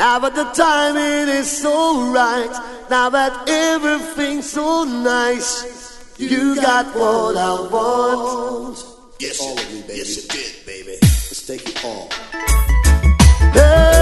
Now that the timing is so right, now that everything's so nice, you got what I want. Yes, all of me, baby. Yes, it did, baby. Let's take it all. Hey.